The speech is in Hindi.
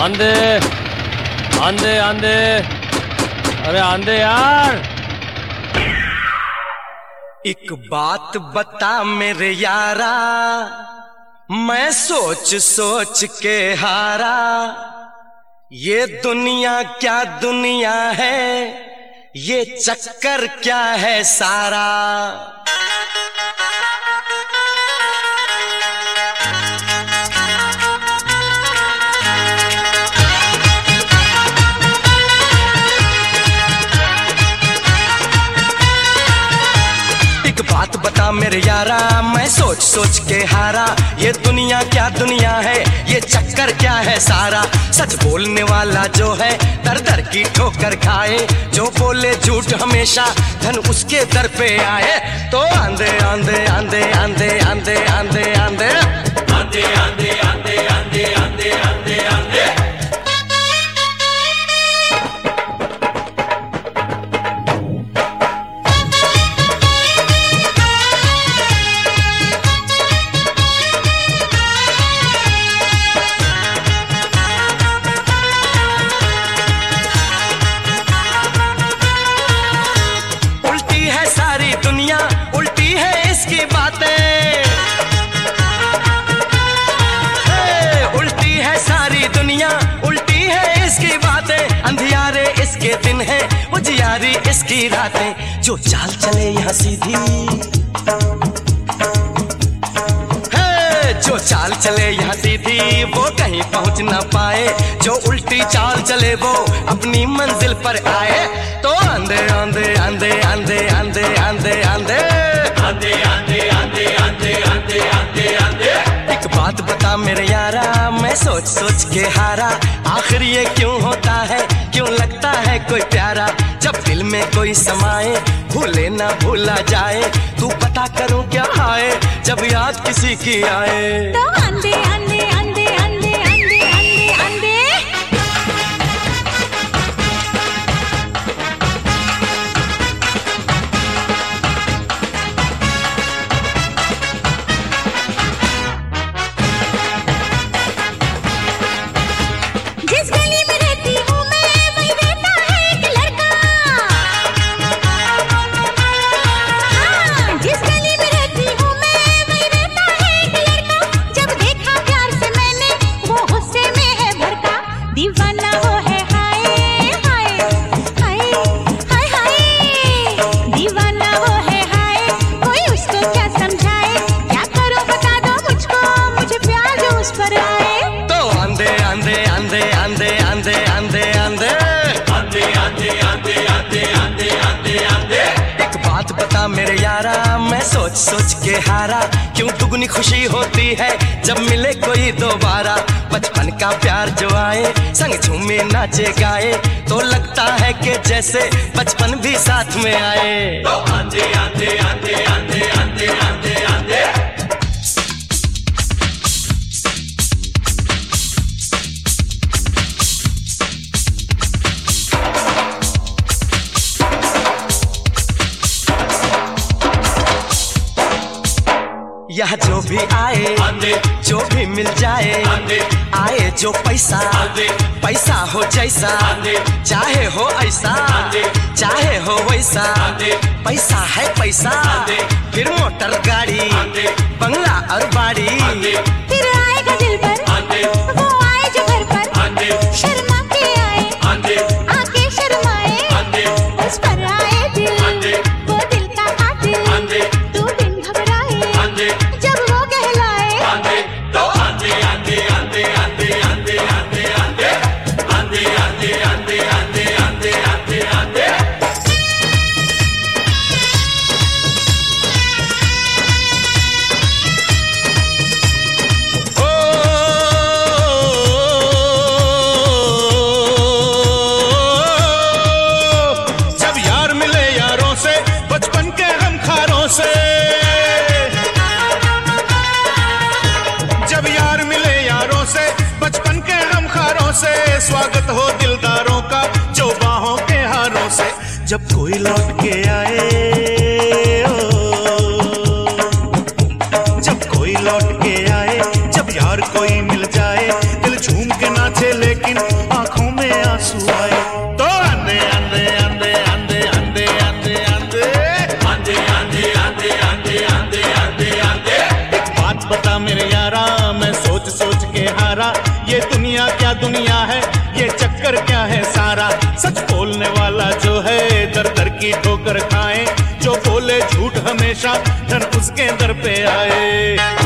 आंधे आंधे आंधे, अरे आंधे यार। एक बात बता मेरे यारा, मैं सोच सोच के हारा। ये दुनिया क्या दुनिया है, ये चक्कर क्या है सारा। बात बता मेरे यारा, मैं सोच सोच के हारा। ये दुनिया क्या दुनिया है, ये चक्कर क्या है सारा। सच बोलने वाला जो है दर दर की ठोकर खाए, जो बोले झूठ हमेशा धन उसके दर पे आए। तो आंधे आंधे आंधे आंधे आंधे आंधे आंधे आंधे आंधे आंधे आंधे आंधे आंधे आंधे। इसके दिन है उजियारी इसकी रातें, जो चाल चले यहाँ सीधी है, जो चाल चले यहाँ सीधी वो कहीं पहुँच ना पाए, जो उल्टी चाल चले वो अपनी मंजिल पर आए। तो आंधे आंधे आंधे आंधे आंधे आंधे आंधे आंधे आंधे आंधे आंधे आंधे आंधे आंधे। एक बात बता मेरे यारा, मैं सोच सोच के हारा। आखिर ये क्यों होता है, क्यों लगता है कोई प्यारा। जब दिल में कोई समाए भूले ना भूला जाए। तू पता करूं क्या आए, जब याद किसी की आए। तो आंधे आंधे आंधे आंधे आंधे आंधे आंधे। जिस गली में रहती हूँ मैं वहीं रहता है एक लड़का। हाँ, जिस गली में रहती हूँ मैं वहीं रहता है एक लड़का। जब देखा प्यार से मैंने वो गुस्से में है भड़का। दीवाना वो है हाय हाय हाय हाय हाय। दीवाना वो है हाय, कोई उसको क्या समझाए। क्या करूँ बता दो मुझको, मुझे प्यार जो उस पर आए। तो आंधे आंधे आंधे आंधे आंधे आंधे आंधे आंधे आंधे आंधे आंधे आंधे आंधे आंधे। एक बात बता मेरे यारा, मैं सोच सोच के हारा। क्यों दुगनी खुशी होती है जब मिले कोई दोबारा। बचपन का प्यार जो आए संग झूमे नाचे गाए, तो लगता है कि जैसे बचपन भी साथ में आए। तो आंधे आंधे आंधे आंधे आंधे आंधे आंधे। यहाँ जो भी आए जो भी मिल जाए, आए जो पैसा पैसा हो जैसा, चाहे हो ऐसा चाहे हो वैसा। पैसा है पैसा, फिर मोटर गाड़ी बंगला और बाड़ी। फिर आएगा दिल पर वो आए जो घर पर। शर्मा के आए आके शर्माए, उस पर आए दिल वो दिल का कातिल। तू बिन घबराए जब वो कहलाए। तो आंधे आंधे आंधे आंधे आंधे आंधे आंधे आंधे आंधे आंधे आंधे आंधे आंधे आंधे। जब यार मिले यारों से बचपन के गमखारों से, जब यार मिले यारों से बचपन के गमखारों से। स्वागत हो दिलदारों का जो बाहों के हारों से। जब कोई लौट के आए जब कोई लौट के आए, जब यार कोई मिल जाए। दिल झूम के नाचे लेकिन सच बोलने वाला जो है दर दर की ठोकर खाए, जो बोले झूठ हमेशा धन उसके दर पे आए।